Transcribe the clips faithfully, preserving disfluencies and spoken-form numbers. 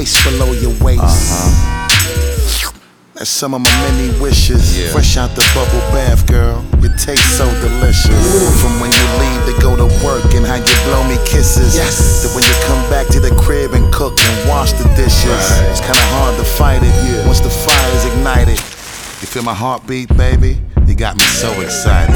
lace below your waist. Uh-huh. That's some of my many wishes. Yeah. Fresh out the bubble bath, girl. You taste so delicious. Ooh. From when you leave to go to work and how you blow me kisses. Yes. To when you come back to the crib and cook and wash the dishes. Right. It's kinda hard to fight it. Yeah. Once the fire's ignited. You feel my heartbeat, baby? You got me so excited.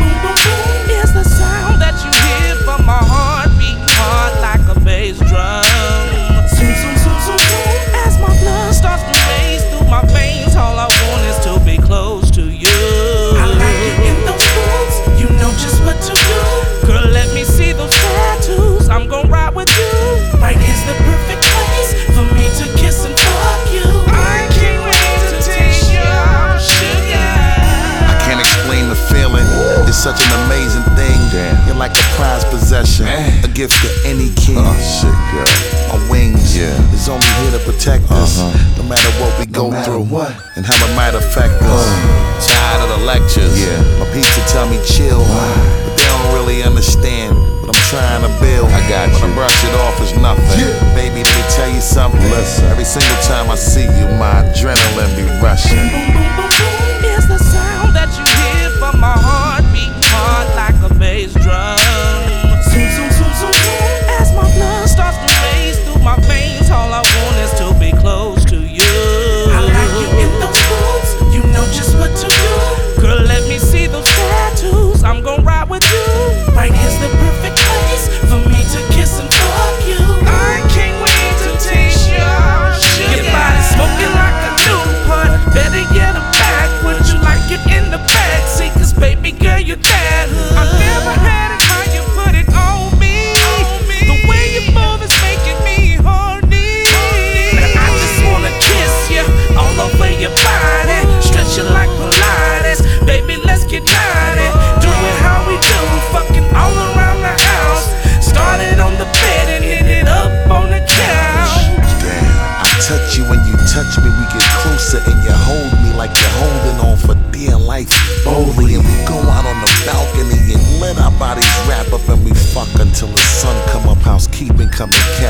It's the sound that you hear from my heart beating hard like a bass drum. Zoom, zoom, zoom, zoom, zoom. As my blood starts to race through my veins, all I want is to be close to you. I like you in those boots, you know just what to do. Girl, let me see those tattoos, I'm gon' ride with you. Right is the perfect place for me to kiss and fuck you. I can't wait to taste your sugar. I can't explain the feeling, it's such an amazing thing. Damn. You're like a prized possession, man. A gift to any king. Oh shit, girl. My wings yeah. is only here to protect us, uh-huh. no matter what we no go through what. and how it might affect us. Uh. Tired of the lectures, yeah. My pizza tell me chill, Why? But they don't really understand what I'm trying to build. I got when you. I brush it off, it's nothing. Yeah. Baby, let me tell you something. Listen. Every single time I see you, my adrenaline be rushing. It's the sound that you hear from my heart beating hard like a bass drum. Zoom, zoom, zoom, zoom, zoom. As my blood starts to race through my veins, all I want is to be close to you. I like you in those boots, you know just what to do. Girl, let me see those tattoos, I'm gon' ride with you. Right here's the perfect place for me to kiss and fuck you. I can't wait to taste your sugar. Your body smoking like a Newport, better get a back. Would you like it in the backseat? Cause baby girl, you're that hood. I never had it how you put it on me. The way you move is making me horny. And I just wanna kiss you all over your body, stretch you like Pilates. Baby, let's get naughty, do it how we do, fucking all around the house. Started on the bed and hit it up on the couch. Damn, I touch you when you touch me, we get closer and you hold me like you're holding on for dear life boldly. And we go out on the balcony and let our bodies wrap up and we fuck until the sun come up, housekeeping come and